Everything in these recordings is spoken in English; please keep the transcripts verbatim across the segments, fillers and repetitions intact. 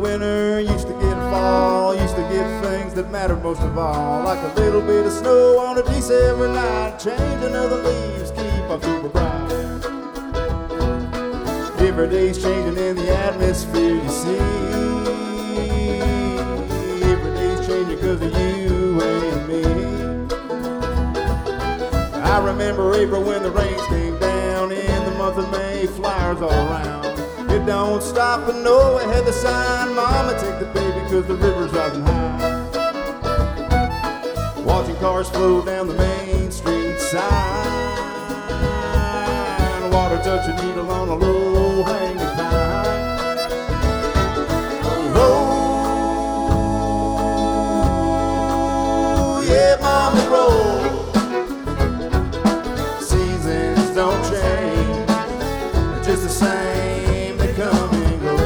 winter, used to get fall, used to get things that mattered most of all, like a little bit of snow on a December night, changing of the leaves, keep October bright. Every day's changing in the atmosphere, you see. Every day's changing because of you and me. I remember April when the rains came down, in the month of May, flowers all around. It don't stop, but no, I had the sign, Mama, take the baby, cause the river's rising high. Watching cars flow down the main street side, water touch a needle on a low hanging vine. Oh, yeah, Mama, roll. Seasons don't change, they're just the same, they come and go.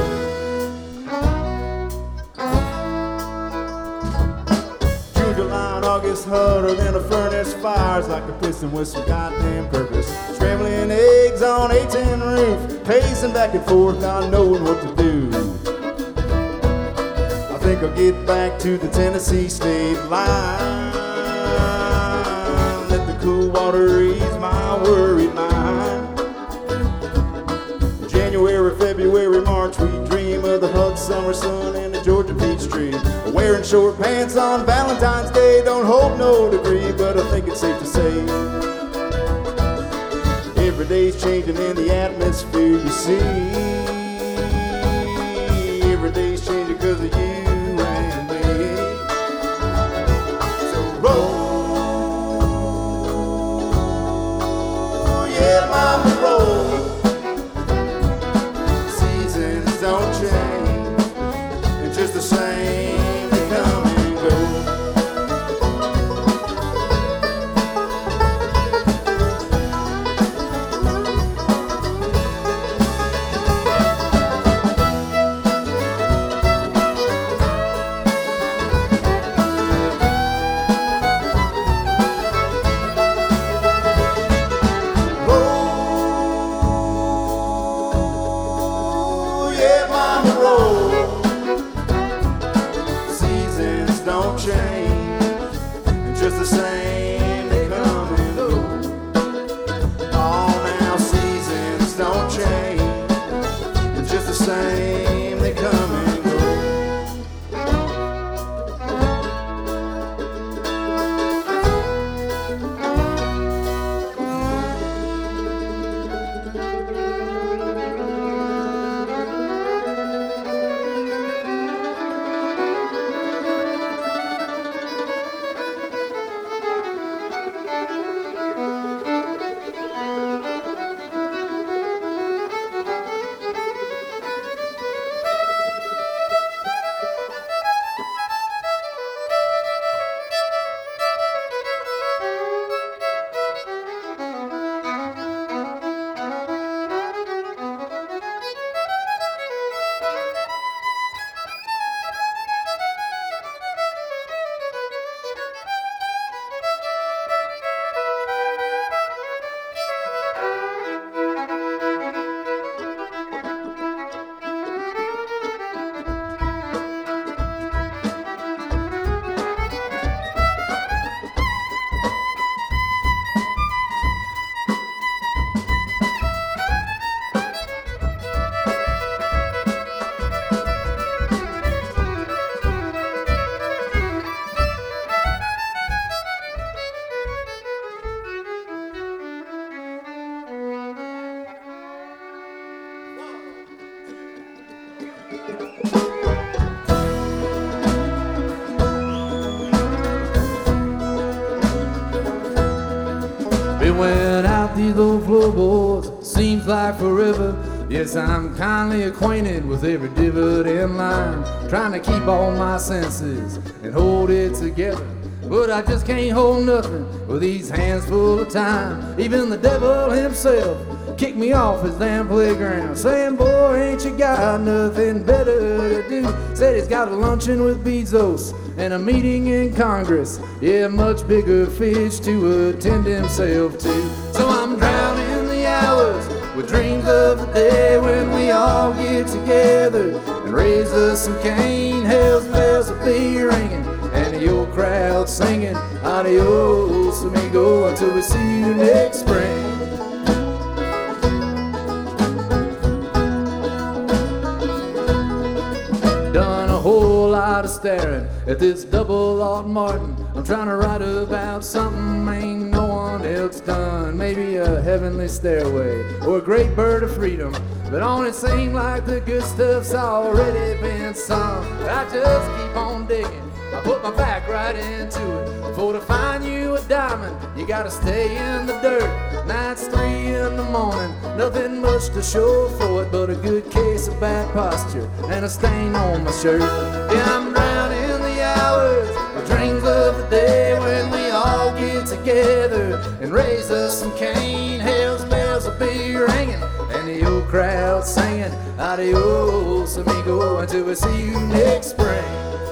June, July, and August, hotter than a furnace, fires like a piston with some goddamn purpose. Scrambling eggs on a tin roof, pacing back and forth, not knowing what to do. I think I'll get back to the Tennessee state line, let the cool water ease my worried mind. January, February, March, we dream of the hot summer sun and the Georgia peach tree. Wearing short pants on Valentine's Day, don't hold no degree, but I think it's safe to say every day's changing in the atmosphere, you see. Every day's changing because of you and me. So roll, yeah, Mama, roll. Seasons don't change, it's just the same, they come and go. Just the same, they come and go. Oh, now seasons don't change, it's just the same, they come and go. Been wearing out these old floorboards, seems like forever. Yes, I'm kindly acquainted with every divot in line, trying to keep all my senses and hold it together. But I just can't hold nothing with these hands full of time. Even the devil himself kicked me off his damn playground, saying, boy, ain't you got nothing better to do? Said he's got a luncheon with Bezos and a meeting in Congress. Yeah, much bigger fish to attend himself to. So I'm drowning the hours with dreams of the day when we all get together and raise us some cane. Hell's bells will be ringing, and the old crowd singing, adios amigo, until we see you next spring. Done a whole lot of staring at this double Autumn Martin. I'm trying to write about something ain't no one else done. Maybe a heavenly stairway or a great bird of freedom. But don't it seem like the good stuff's already been sung? I just keep on digging, I put my back right into it. For to find you a diamond, you gotta stay in the dirt. Night's three in the morning, nothing much to show for it but a good case of bad posture and a stain on my shirt. Yeah, I'm drowning the hours, the dreams of the day when we all get together and raise us some cane. Hell's bells will be ringing, and the old crowd singing, adios amigo, until we see you next spring.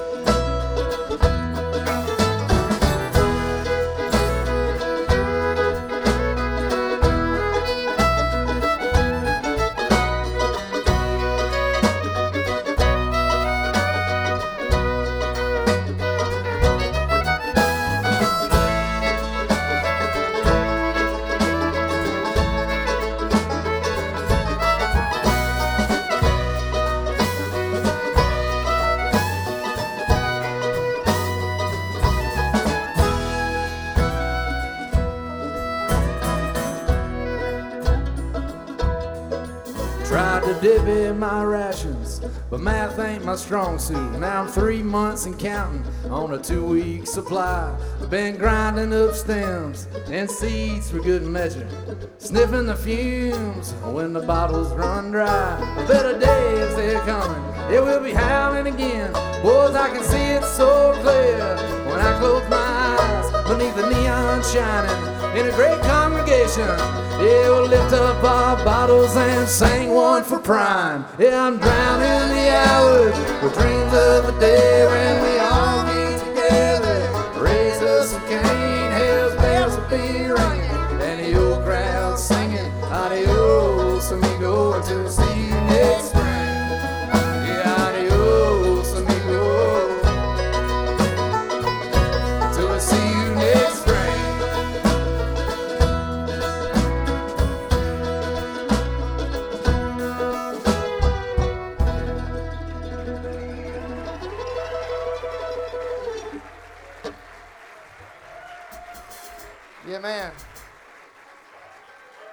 Tried to divvy my rations, but math ain't my strong suit. Now I'm three months and counting on a two-week supply. I've been grinding up stems and seeds for good measure, sniffing the fumes when the bottles run dry. A better day is they're coming, it will be howling again. Boys, I can see it so clear when I close my eyes beneath the neon shining in a great congregation. Yeah, we'll lift up our bottles and sing one for prime. Yeah, I'm drowning the hours with dreams of a day when we all get together. Raise us some cane, hell's bells will be ringing, and the old crowd singing, adios amigo, until we see you next spring. Yeah, adios amigo, until we see you next spring. Yeah, man.